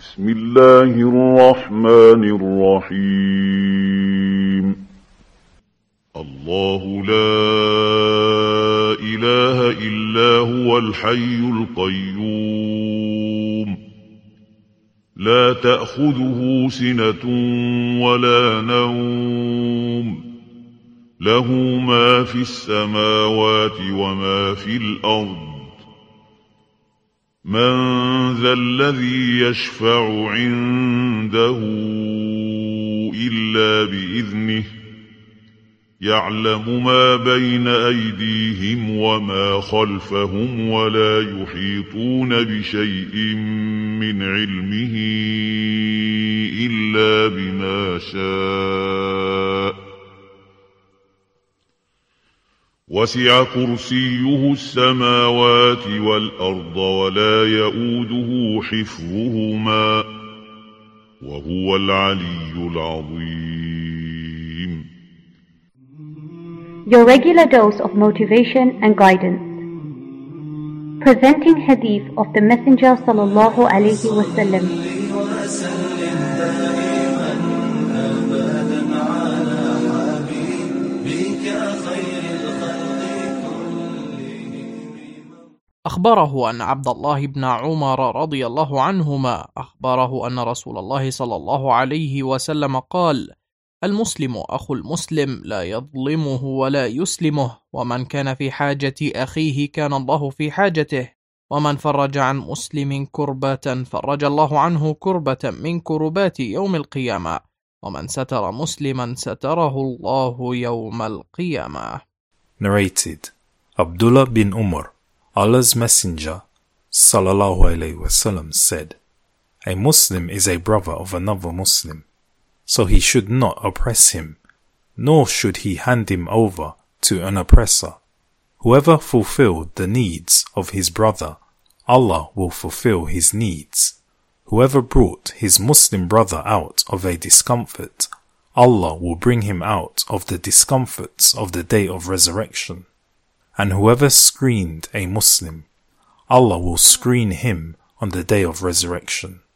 بسم الله الرحمن الرحيم الله لا إله إلا هو الحي القيوم لا تأخذه سنة ولا نوم له ما في السماوات وما في الأرض من ذا الذي يشفع عنده إلا بإذنه يعلم ما بين أيديهم وما خلفهم ولا يحيطون بشيء من علمه إلا بما شاء وسع كرسيه السماوات والأرض ولا يؤوده حفظهما وهو العلي العظيم. Your regular dose of motivation and guidance. Presenting hadith of the Messenger sallallahu alaihi wasallam. أخبره أن عبد الله بن عمر رضي الله عنهما أخبره أن رسول الله صلى الله عليه وسلم قال: المسلم أخو المسلم لا يظلمه ولا يسلمه، ومن كان في حاجة أخيه كان الله في حاجته، ومن فرج عن مسلم كربة فرج الله عنه كربة من كربات يوم القيامة، ومن ستر مسلما ستره الله يوم القيامة. Narrated Abdullah bin Umar, Allah's Messenger sallallahu alaihi wasallam said, a Muslim is a brother of another Muslim, so he should not oppress him, nor should he hand him over to an oppressor. Whoever fulfilled the needs of his brother, Allah will fulfill his needs. Whoever brought his Muslim brother out of a discomfort, Allah will bring him out of the discomforts of the day of resurrection. And whoever screened a Muslim, Allah will screen him on the day of resurrection.